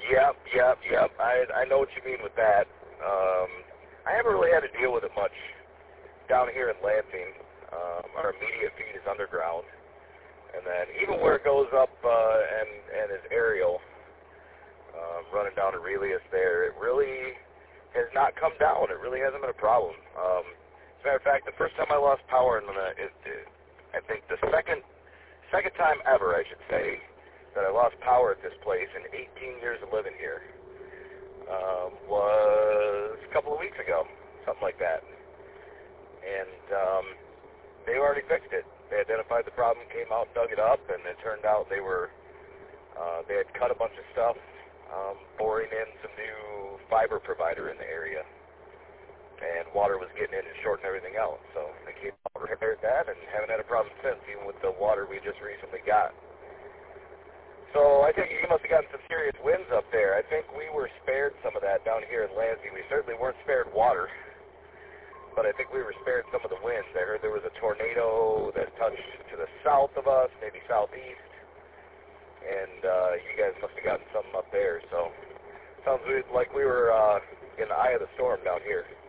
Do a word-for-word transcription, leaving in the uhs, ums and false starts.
Yep, yep, yep. I I know what you mean with that. Um, I haven't really had to deal with it much down here in Lansing. Um, our immediate feed is underground, and then even where it goes up uh, and and is aerial, um, running down Aurelius there, it really has not come down. It really hasn't been a problem. Um, as a matter of fact, the first time I lost power in the, it, it, I think the second second time ever, I should say, that I lost power at this place in eighteen years of living here um, was a couple of weeks ago, something like that. And um, they already fixed it. They identified the problem, came out, dug it up, and it turned out they were uh, they had cut a bunch of stuff, um, boring in some new fiber provider in the area, and water was getting in and shorting everything out. So they came out, repaired that, and haven't had a problem since, even with the water we just recently got. So I think you must have gotten some serious winds up there. I think we were spared some of that down here in Lansing. We certainly weren't spared water, but I think we were spared some of the winds. I heard there was a tornado that touched to the south of us, maybe southeast, and uh, you guys must have gotten something up there. So sounds like we were uh, in the eye of the storm down here.